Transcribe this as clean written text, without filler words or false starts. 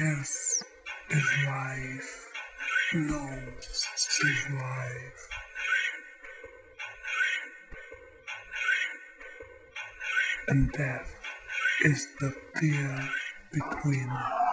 Yes is life. No is life. And death is the fear between us.